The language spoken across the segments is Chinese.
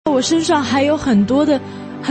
我身上还有很多的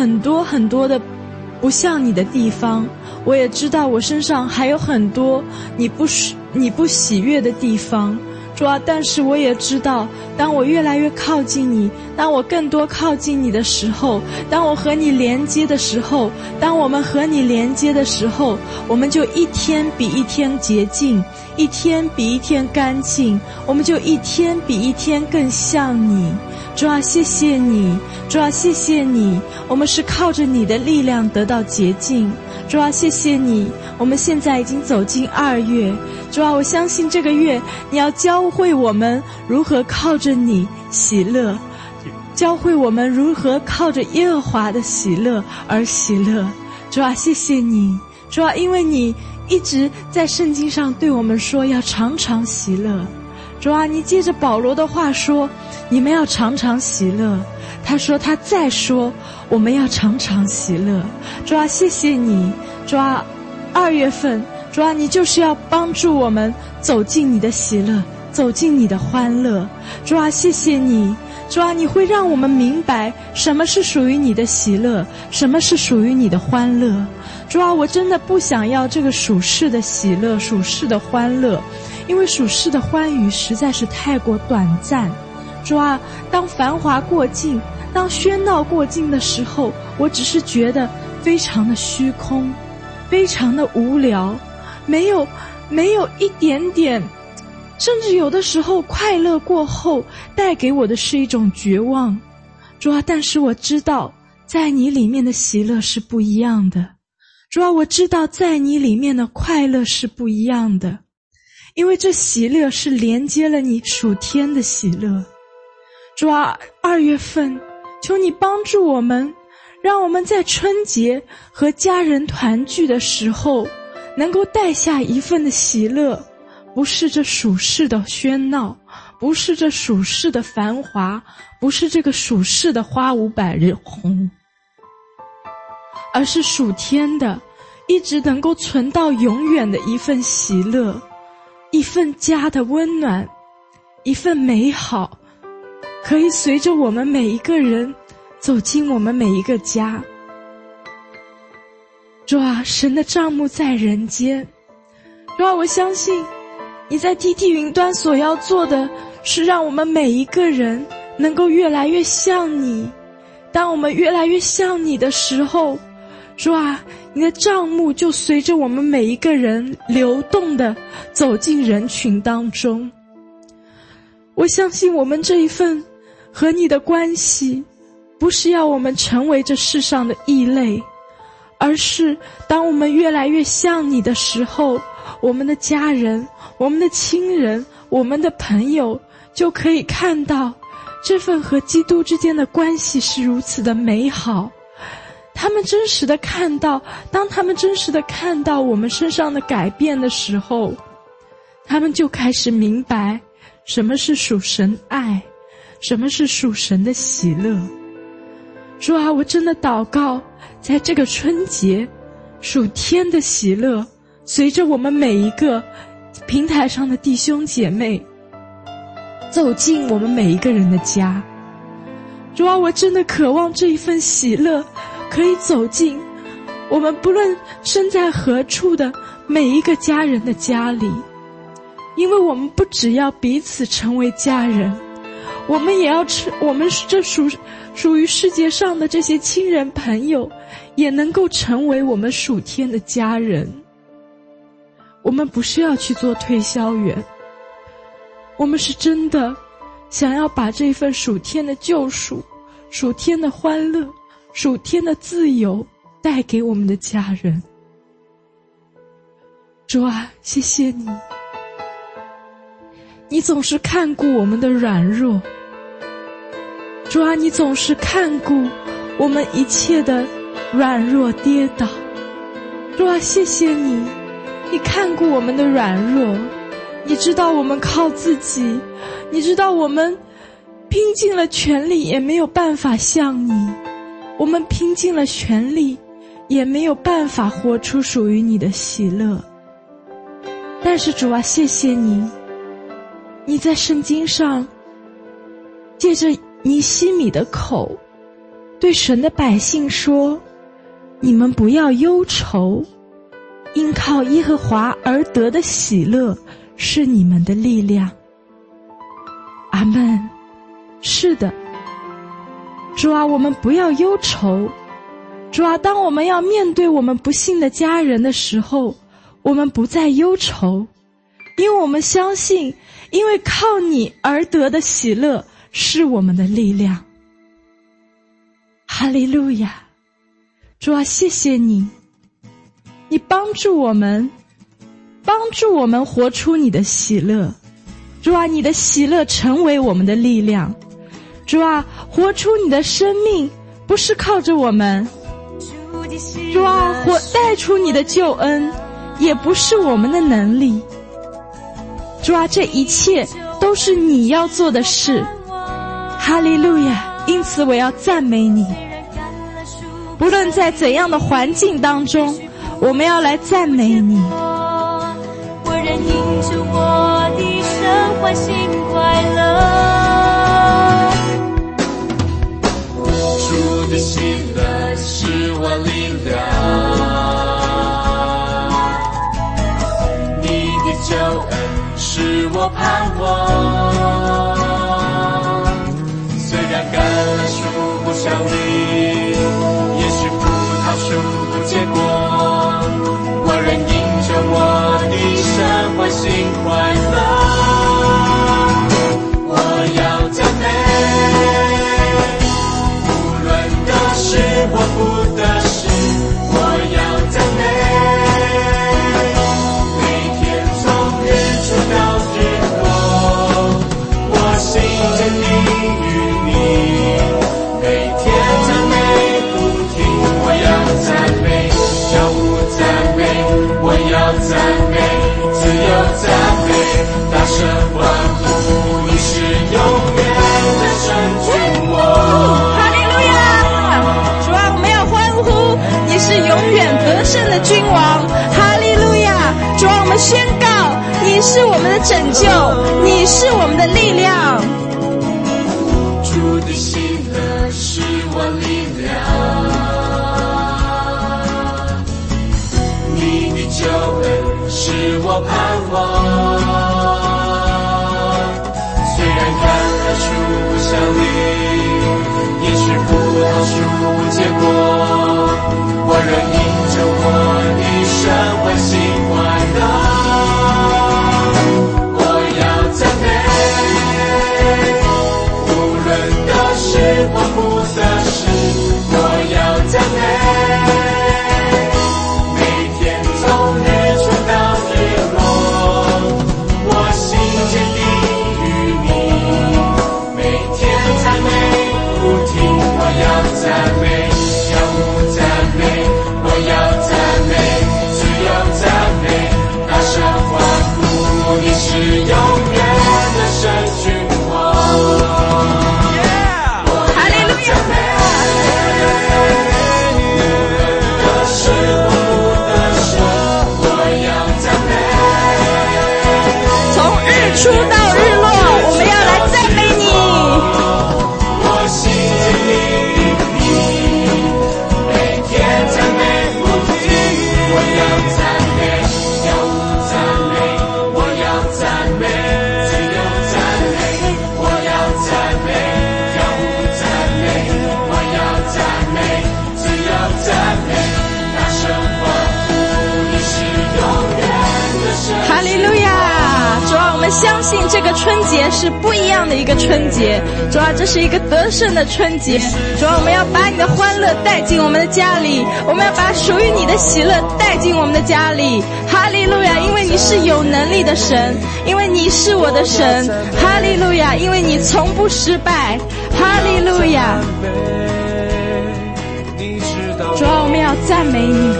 不像你的地方，我也知道我身上还有很多你不喜悦的地方，主啊，但是我也知道，当我越来越靠近你，当我更多靠近你的时候，当我和你连接的时候，当我们和你连接的时候，我们就一天比一天洁净，一天比一天干净，我们就一天比一天更像你。主啊，谢谢你，主啊，谢谢你，我们是靠着你的力量得到洁净。主啊，谢谢你，我们现在已经走进2月。主啊，我相信这个月你要教会我们如何靠着你喜乐，教会我们如何靠着耶和华的喜乐而喜乐。主啊，谢谢你，主啊，因为你一直在圣经上对我们说要常常喜乐。主啊，你借着保罗的话说，你们要常常喜乐。他说他再说，我们要常常喜乐。主啊，谢谢你，主啊，2月份，主啊，你就是要帮助我们走进你的喜乐，走进你的欢乐。主啊，谢谢你，主啊，你会让我们明白什么是属于你的喜乐，什么是属于你的欢乐。主啊，我真的不想要这个属世的喜乐，属世的欢乐，因为属世的欢愉实在是太过短暂。主啊，当繁华过尽，当喧闹过尽的时候，我只是觉得非常的虚空，非常的无聊，没有一点点，甚至有的时候快乐过后带给我的是一种绝望。主啊，但是我知道在你里面的喜乐是不一样的。主啊，我知道在你里面的快乐是不一样的，因为这喜乐是连接了你属天的喜乐。主啊，2月份，求你帮助我们，让我们在春节和家人团聚的时候，能够带下一份的喜乐，不是这属世的喧闹，不是这属世的繁华，不是这个属世的花无百日红，而是属天的，一直能够存到永远的一份喜乐，一份家的温暖，一份美好，可以随着我们每一个人走进我们每一个家。主啊，神的帐幕在人间。主啊，我相信你在地地云端所要做的是让我们每一个人能够越来越像你。当我们越来越像你的时候，主啊，你的帐幕就随着我们每一个人流动的走进人群当中。我相信我们这一份和你的关系，不是要我们成为这世上的异类，而是当我们越来越像你的时候，我们的家人，我们的亲人，我们的朋友就可以看到这份和基督之间的关系是如此的美好。他们真实的看到，当他们真实的看到我们身上的改变的时候，他们就开始明白什么是属神爱，什么是属神的喜乐。主啊，我真的祷告，在这个春节，属天的喜乐随着我们每一个平台上的弟兄姐妹走进我们每一个人的家。主啊，我真的渴望这一份喜乐可以走进我们不论身在何处的每一个家人的家里，因为我们不只要彼此成为家人，我们也要我们这属于世界上的这些亲人朋友也能够成为我们属天的家人。我们不是要去做推销员，我们是真的想要把这份属天的救赎，属天的欢乐，属天的自由带给我们的家人。主啊，谢谢你，你总是看顾我们的软弱。主啊，你总是看顾我们一切的软弱跌倒。主啊，谢谢你，你看顾我们的软弱，你知道我们靠自己，你知道我们拼尽了全力也没有办法像你，我们拼尽了全力也没有办法活出属于你的喜乐。但是主啊，谢谢你，你在圣经上借着尼希米的口，对神的百姓说，你们不要忧愁，因靠耶和华而得的喜乐是你们的力量。阿们。是的，主啊，我们不要忧愁。主啊，当我们要面对我们不幸的家人的时候，我们不再忧愁，因为我们相信，因为靠你而得的喜乐是我们的力量。哈利路亚！主啊，谢谢你，你帮助我们活出你的喜乐。主啊，你的喜乐成为我们的力量。主啊，活出你的生命不是靠着我们，主啊，带出你的救恩也不是我们的能力。主啊，这一切都是你要做的事。哈利路亚！因此我要赞美你，不论在怎样的环境当中，我们要来赞美你。 我仍因着我的神欢欣快乐，主的喜乐是我力量，你的救恩是我盼望。虽然橄榄树不效力，也许葡萄树不结果，我仍因着我的神欢欣快乐。我要赞美，无论得失或不得失，我要赞美。每天从日出到日落，我心坚定于你。每天赞美不停，我要赞美，跳舞赞美，我要赞美，自由赞美，大声欢呼，你是永远的神君王。 哈利路亚！主啊，我们要欢呼，你是永远得胜的君王。哈利路亚！主啊，我们宣告，你是我们的拯救，你是我们的力量。 主的喜乐是我力量，你的救恩是我盼望。虽然橄榄树不效力，也许葡萄树不结果，我仍因着我的神欢欣快乐。我要赞美，无论得失或不得失，我要赞美。每天从日出到日落，我心坚定于你。每天赞美不停，我要赞美，跳舞赞美，我要赞美，自由赞美，大声欢呼，你是永远的神君王。 哈利路亚！ 得失或不得失，我要赞美。 从日出到日落，我们要来赞美你。 我心坚定于你，每天赞美不停。我要赞美，跳舞赞美，我要赞美，自由赞美，我要赞美，跳舞赞美，我要赞美，自由赞美，大声欢呼，你是永远的神。 哈利路亚！主啊，我们相信这个春节是不一样的一个春节。主啊，这是一个得胜的春节。主啊，我们要把你的欢乐带进我们的家里，我们要把属于你的喜乐带进我们的家里。哈利路亚！因为你是有能力的神，因为你是我的神。哈利路亚！因为你从不失败。哈利路亚！主啊，我们要赞美你。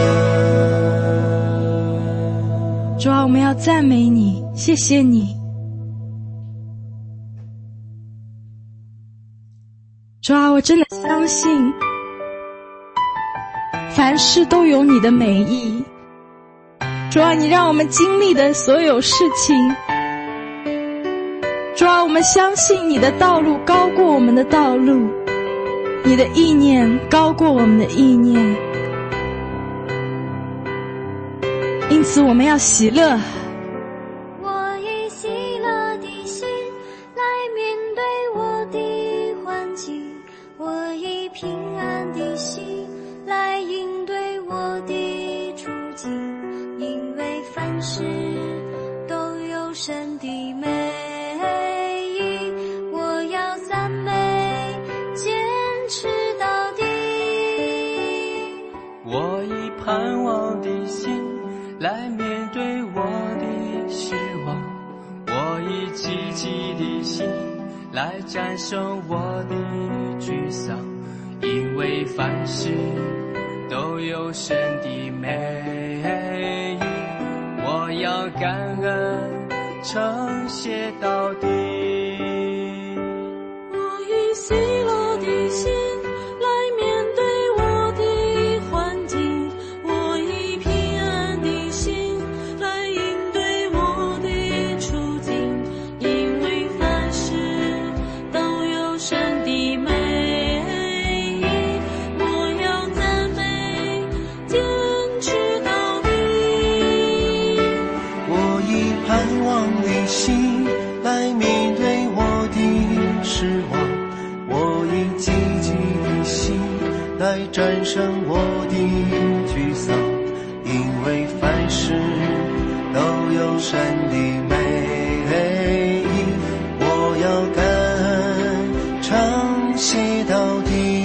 主啊，我们要赞美你，谢谢你。主啊，我真的相信，凡事都有你的美意。主啊，你让我们经历的所有事情， 主啊，我们相信你的道路高过我们的道路，你的意念高过我们的意念，因此我们要喜乐。 我以喜乐的心来面对我的环境，我以平安的心来应对我的处境，因为凡事都有神的美意，我要赞美，坚持到底。 我以盼望的心来面对我的失望，我以积极的心来战胜我的沮丧，因为凡事都有神的美意，我要感恩称谢到底。 我以喜乐的心来面对我的环境，我以平安的心来应对我的处境，因为凡事都有神的美意，我要赞美，坚持到底。 我以盼望的心来面对我的失望，我以积极的心来战胜我的沮丧，因为凡事都有神的美意，我要感恩称谢到底。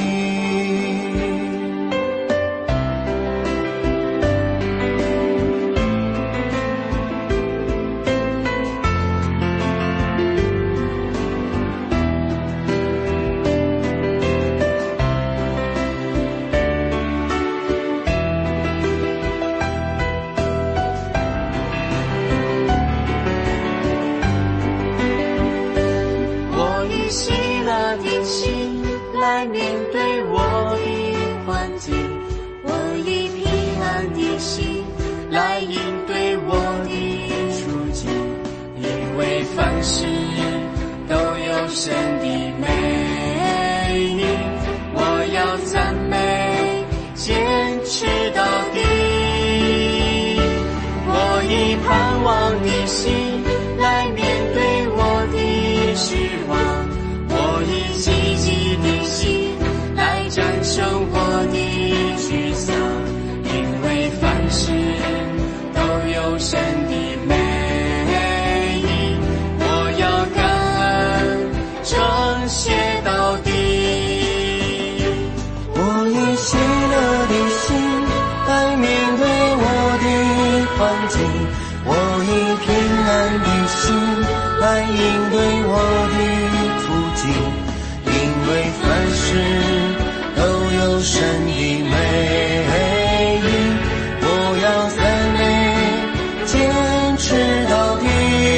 我以喜乐的心来面对我的环境， 我以平安的心来应对我的处境，因为凡事都有神的美意，我要赞美，坚持到底。我以盼望的心来面对我的失望，我以积极的心来战胜我的沮丧，因为凡事都有神的美意，我要感恩称谢到底。 我以喜乐的心来面对我的环境，我以平安的心来应对我的处境，因为凡事都有神的美意，我要赞美，坚持到底。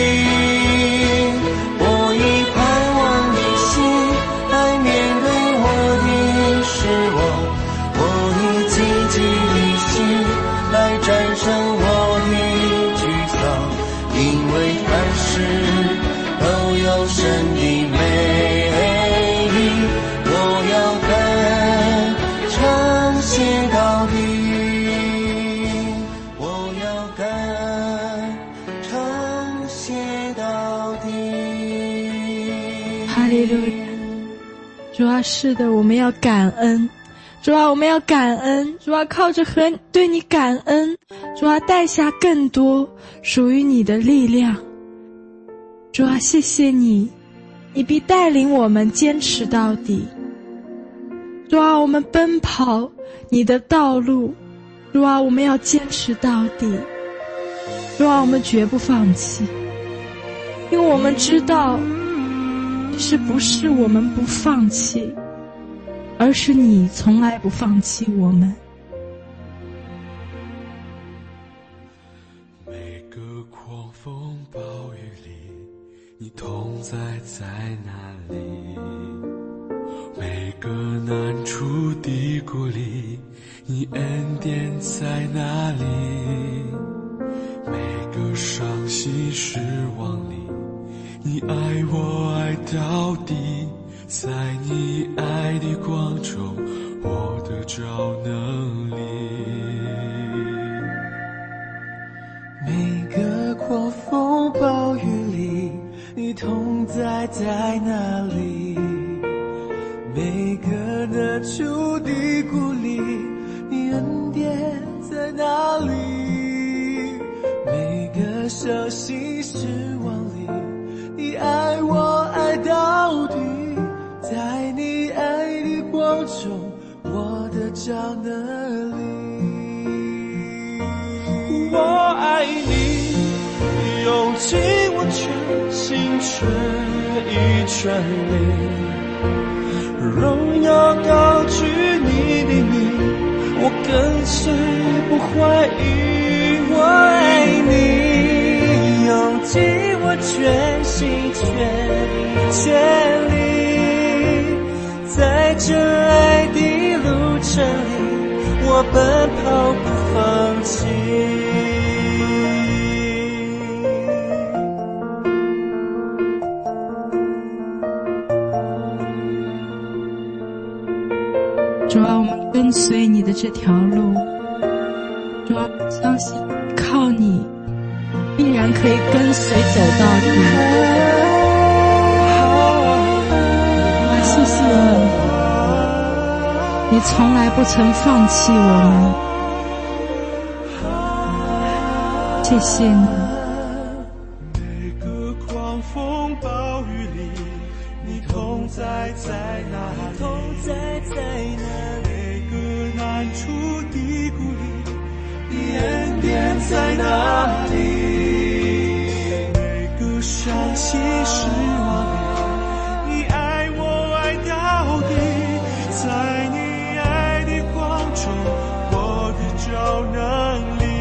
我以盼望的心来面对我的失望，我以积极的心来战胜我的沮丧，因为凡事都有神的美意，我要感恩称谢到底，我要感恩称谢到底。 哈利路亚！主啊，是的，我们要感恩。主啊，我们要感恩。主啊，靠着和对你感恩，主啊，带下更多属于你的力量。主啊，谢谢你，你必带领我们坚持到底。主啊，我们奔跑你的道路。主啊，我们要坚持到底。主啊，我们绝不放弃，因为我们知道是不是我们不放弃，而是你从来不放弃我们。 每个狂风暴雨里，你同在在哪里？每个难处低谷里，你恩典在哪里？每个伤心失望里， 你爱我爱到底，在你爱的光中，我得着能力。 每个狂风暴雨里，你同在在哪里？每个难处的鼓励，你恩典在哪里？每个伤心失望里，你爱我爱到底，在你爱的光中，我得着能力。我爱你，用尽我全心全意全力，荣耀高举你的名，我跟随不怀疑。我爱你，用尽我全心全力，在这爱的路程里，我奔跑不放弃。 主啊，我们跟随你的这条路，主啊，相信靠你必然可以跟随走到底。主啊，谢谢你，你从来不曾放弃我们，谢谢你。 每个狂风暴雨里，你同在在哪里？同在在哪里？每个难处的鼓励，你恩典在哪里？每个伤心失望里，你爱我爱到底，在你爱的光中，我得着能力。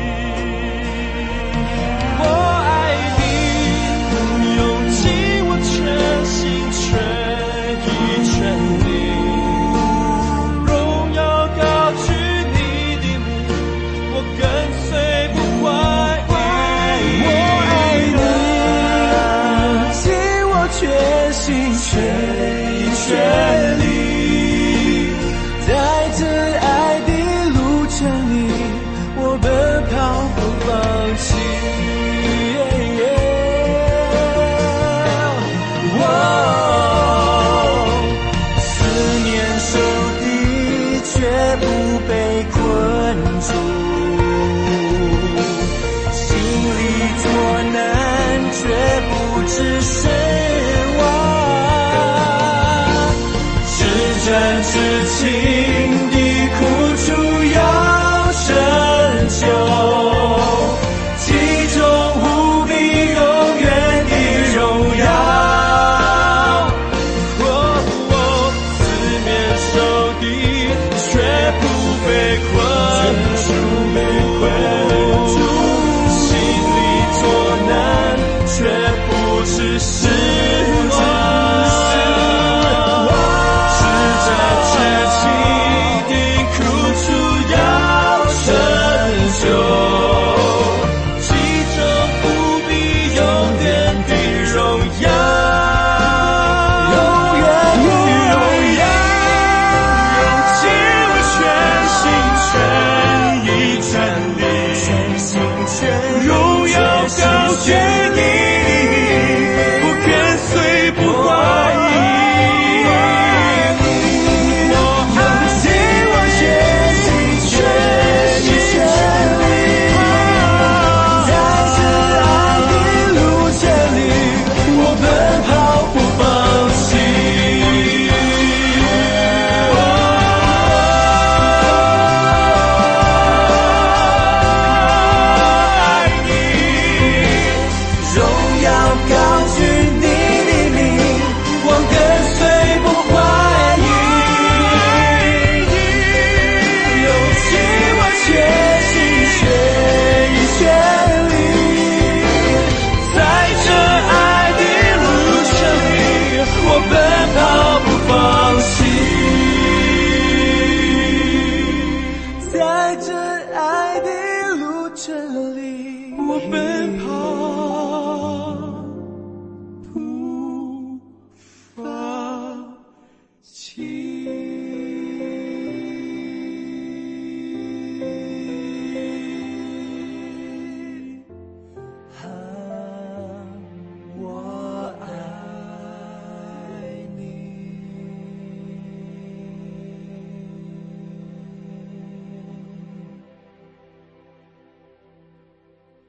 我爱你，用尽我全心全意全力，荣耀高举你的名，我跟随不怀疑。我爱你，用尽我全心全意全力，在这爱的路程里，我奔跑不放弃。思念受敌，却不被困住，心里作难，却不知失望，至真至情的苦楚要拯救，其中无比永远的荣耀。四面受敌，却不被困住，心里作难，却不知失望，至真至情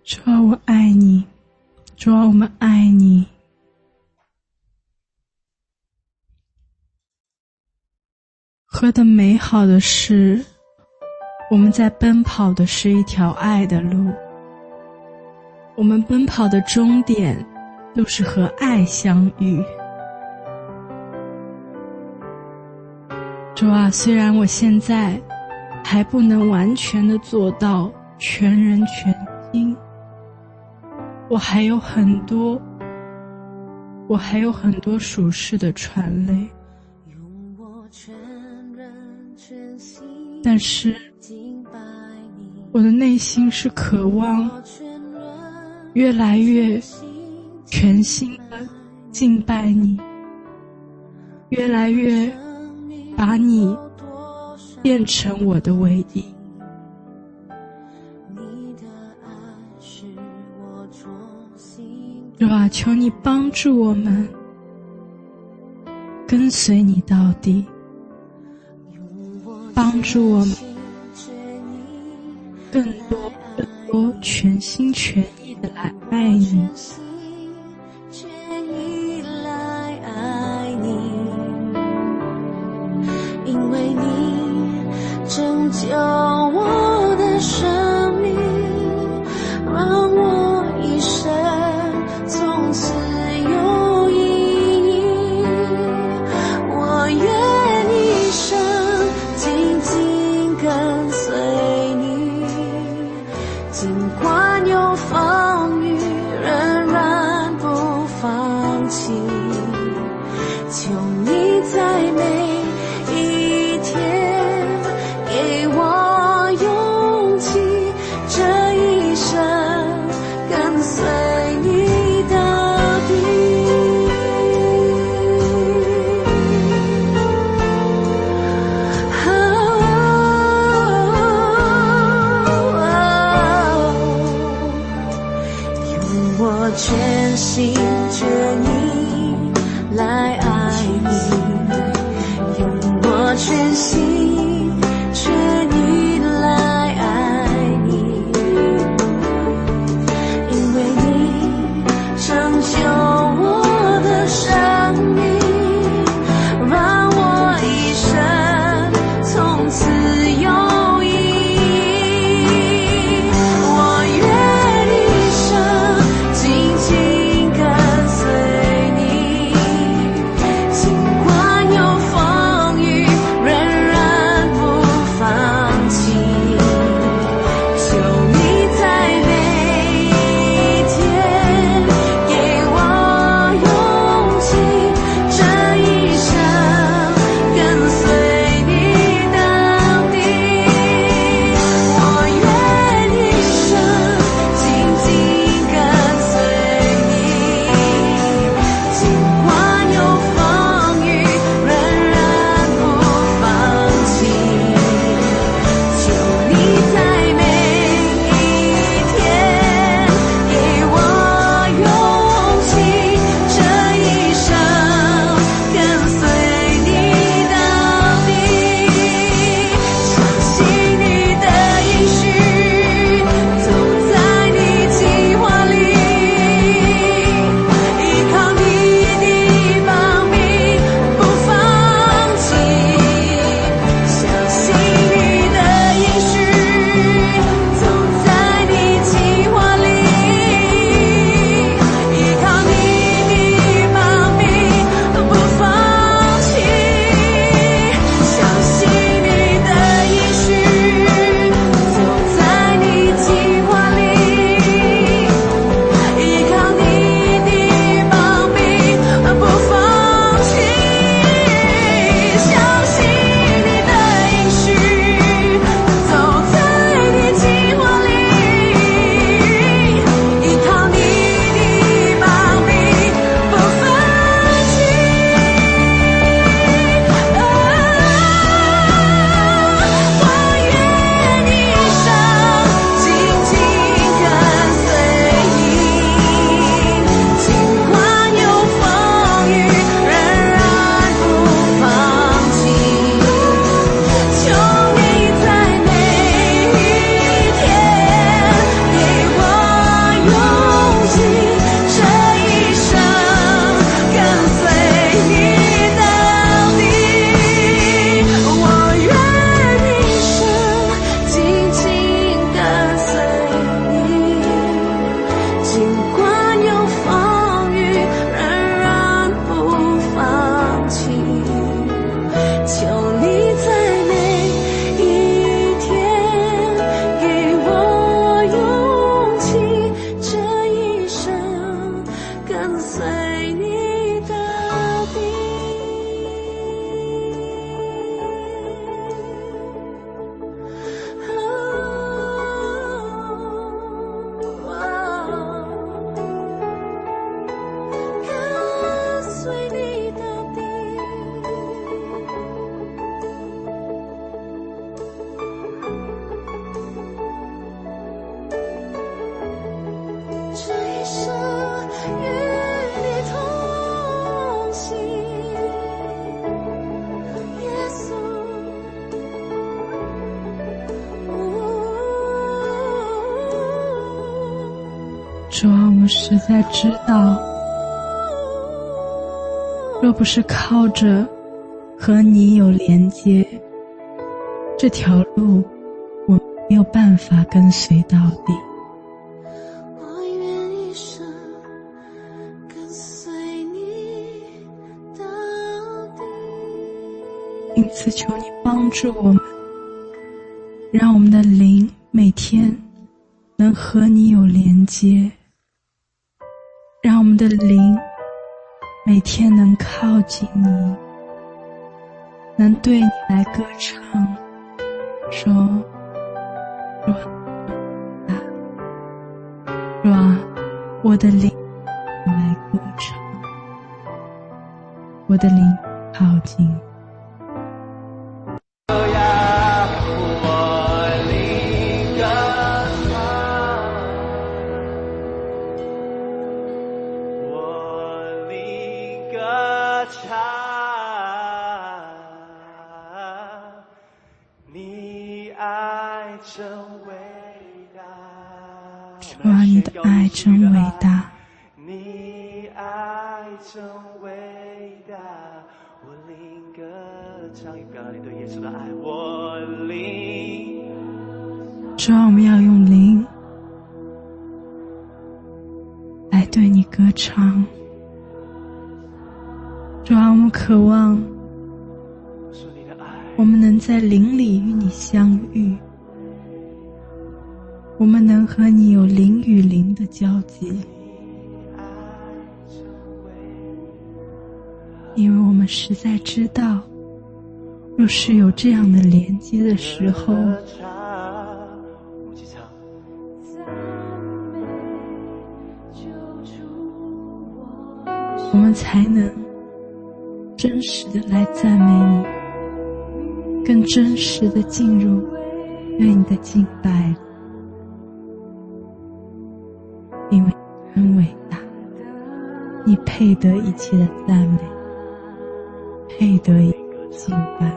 主啊，我爱你，主啊，我们爱你。何等美好的是，我们在奔跑的是一条爱的路，我们奔跑的终点都是和爱相遇。主啊，虽然我现在还不能完全的做到全人全心，我还有很多属世的传累，但是我的内心是渴望越来越全心的敬拜你，越来越把你变成我的唯一。主啊，求你帮助我们跟随你到底，帮助我们更多全心全意的来爱你， 全意来爱你，因为你拯救我的生命，让我一生从此有意义。我愿一生紧紧跟随你，尽管有风雨，仍然不放弃。求你在每一天给我勇主啊，我们实在知道，若不是靠着和你有连接，这条路我们没有办法跟随到底。 我愿一生跟随你到底。 因此求你帮助我们，让我们的灵每天能和你有连接，让我们的灵每天能靠近你，能对你来歌唱，说主啊，我的灵来歌唱，我的灵靠近。主啊，你的爱真伟大， 你爱真伟大，我灵歌唱，表达你对耶稣的爱，我灵。 主啊，我们要用灵来对你歌唱。主啊，我们渴望我们能在灵里与你相遇，我们能和你有灵与灵的交集，因为我们实在知道，若是有这样的连接的时候，我们才能真实的来赞美你，更真实的进入对你的敬拜，因为你很伟大，你配得一切的赞美，配得一切的敬拜。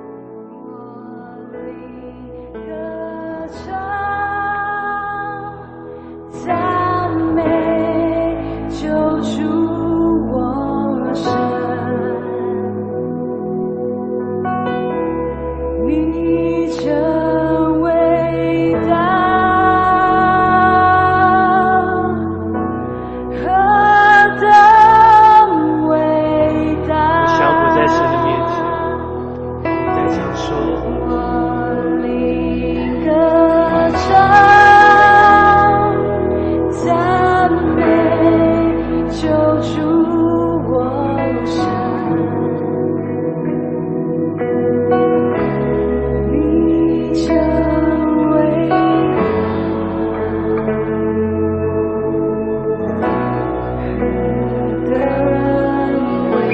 赞美救主我神，你真伟大，何等伟大！ 降服在神的面前，再这样说。 我灵歌唱，赞美救主我神，你真伟大，何等伟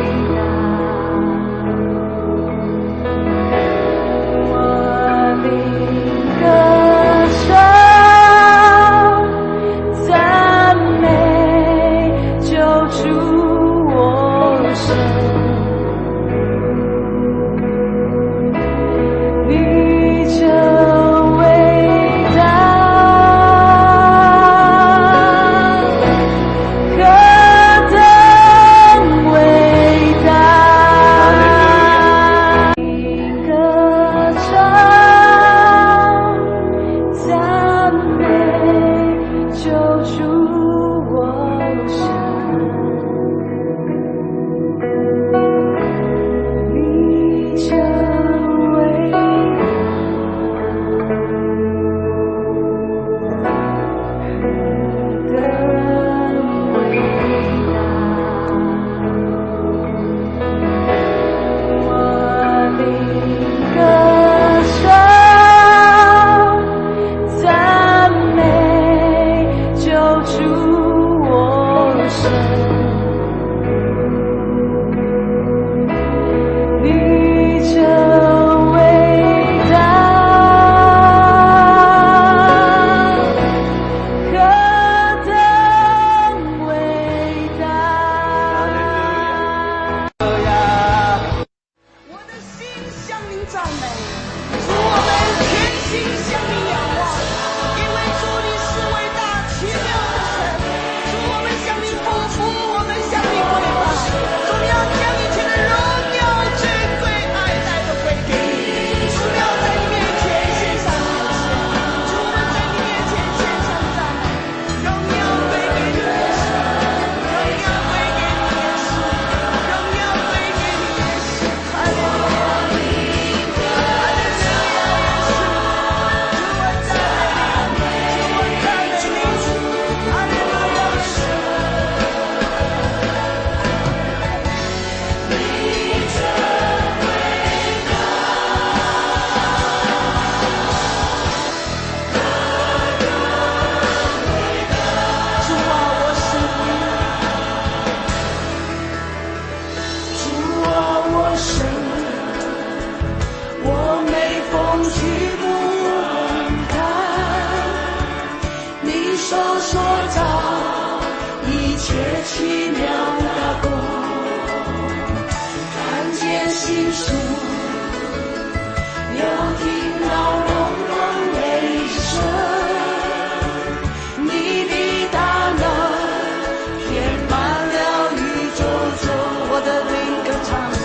大！我灵歌唱，赞美救主我神，你真伟大，何等伟大！灵歌唱，赞美救主我神，你真伟大，何等伟大！我灵歌唱，赞美救主我神，你真伟大，何等伟大！ 我的心向您赞美，主我们全心向您仰望，因为主你是伟大奇妙的神， 举步稳看，你手所造一切奇妙的工，看见星宿，又听到隆隆雷声，你的大能填满了宇宙中，我的灵歌唱。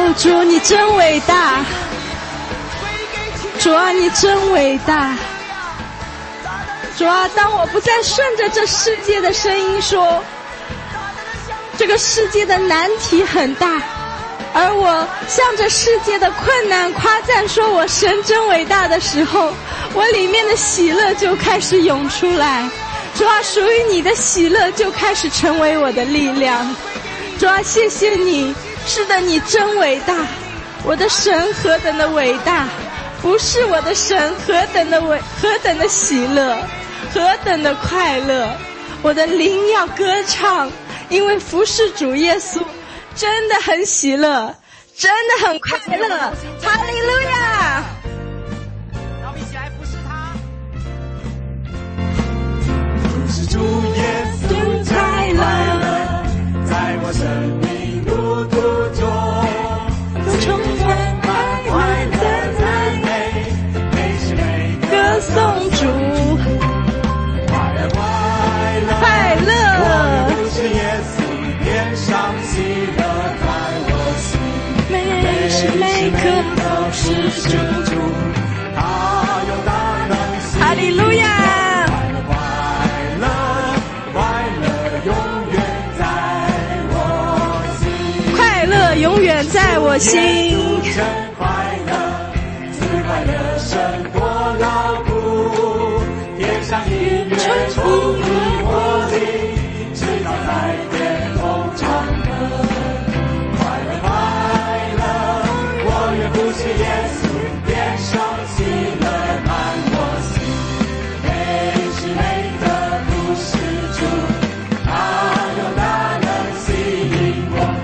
主，你真伟大，主啊，你真伟大。主啊，当我不再顺着这世界的声音说，这个世界的难题很大，而我向着世界的困难夸赞说我神真伟大的时候，我里面的喜乐就开始涌出来。主啊，属于你的喜乐就开始成为我的力量。主啊，谢谢你，是的，你真伟大，我的神何等的伟大，不是我的神何等的喜乐，何等的快乐，我的灵要歌唱，因为服侍主耶稣真的很喜乐，真的很快乐，哈利路亚！ 让我们一起来服侍他。 服侍主耶稣真快乐，在我生命路途中， 充满快乐的赞美， 每时每刻歌颂主， 快乐快乐快乐， 服侍耶稣天上喜乐在我心， 每时每刻都是主， 他有大能喜哈利路亚！永远在我心， 真快乐，自快乐胜过劳苦，天上音乐充溢我灵，直到在天空唱歌。快乐快乐，我愿服侍耶稣，天上喜乐满我心，每时每刻服侍主，他有大能吸引我。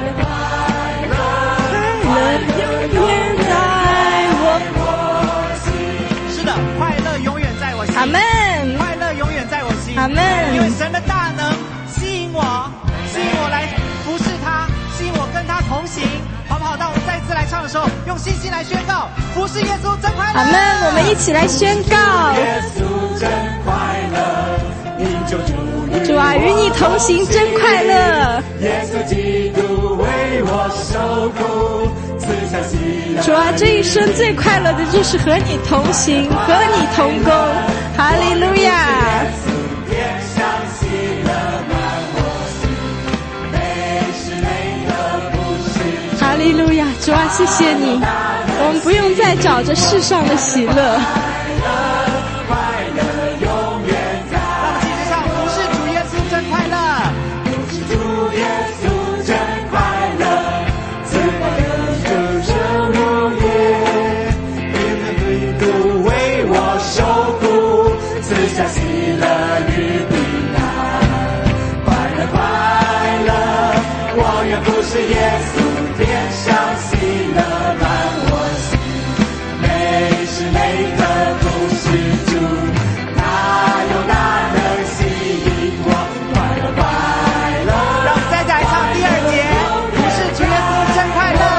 阿们， 快乐永远在我心。 阿们， 因为神的大能吸引我来服侍他，吸引我跟他同行，好不好？当我们再一次来唱的时候，用信心来宣告：服侍耶稣真快乐。 阿们，我们一起来宣告： 耶稣真快乐，你救主主啊，与你同行真快乐。 耶稣基督为我受苦，赐下喜乐。 主啊，这一生最快乐的就是和你同行，和你同工。哈利路亚！ 天上喜乐满我心，每时每刻不是。 哈利路亚！主啊，谢谢你，我们不用再找着世上的喜乐。 快乐永远在。 让我们继续唱：服侍主耶稣真快乐， 服侍主耶稣真快乐，自快乐就生如夜，因为基督为我受苦，赐下喜乐与平安。快乐快乐，我愿服侍耶稣，天上喜乐满我心，每时每刻服侍主，他有大能吸引我。快乐快乐， 让我们再来唱第二节：服侍主耶稣真快乐。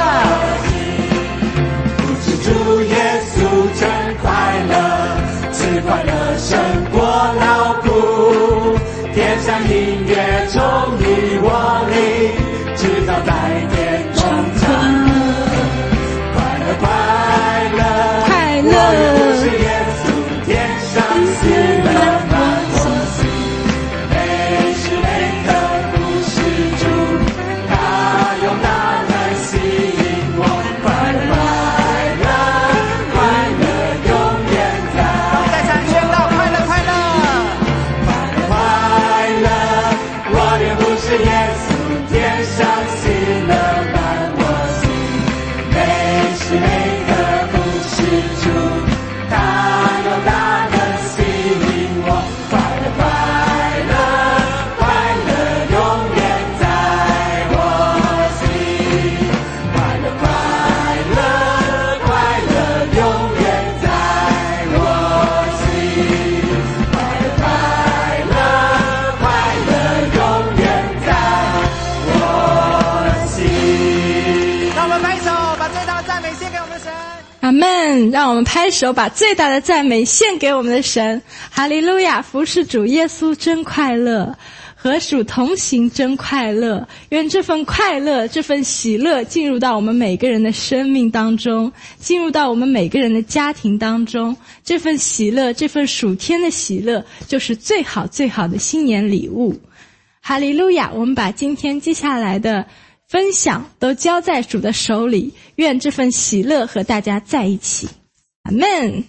服侍主耶稣真快乐，赐快乐胜过劳苦，天上音乐充溢我灵，直到在天中唱歌。快乐快乐， 快乐我愿服侍耶稣，天上喜乐满我心，每时每刻服侍主，他用大能吸引我。快乐快乐，快乐永远在。 让我们再唱宣告：快乐快乐。 快乐，我愿服侍耶稣，天上喜乐满我心，每时每刻服侍主，他有大能吸引我。快乐快乐，快乐永远在我心，快乐快乐，快乐永远在我心，快乐快乐，快乐永远在我心。 让我们拍手，把最大的赞美献给我们的神。 阿们，让我们拍手，把最大的赞美献给我们的神。哈利路亚！服侍主耶稣真快乐， 和主同行真快乐。愿这份快乐，这份喜乐进入到我们每个人的生命当中，进入到我们每个人的家庭当中。这份喜乐，这份属天的喜乐，就是最好最好的新年礼物。哈利路亚！我们把今天接下来的分享都交在主的手里，愿这份喜乐和大家在一起。阿们。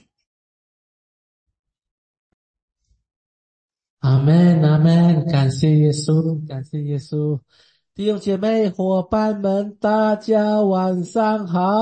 阿们，阿们，感谢耶稣，感谢耶稣。弟兄姐妹伙伴们，大家晚上好。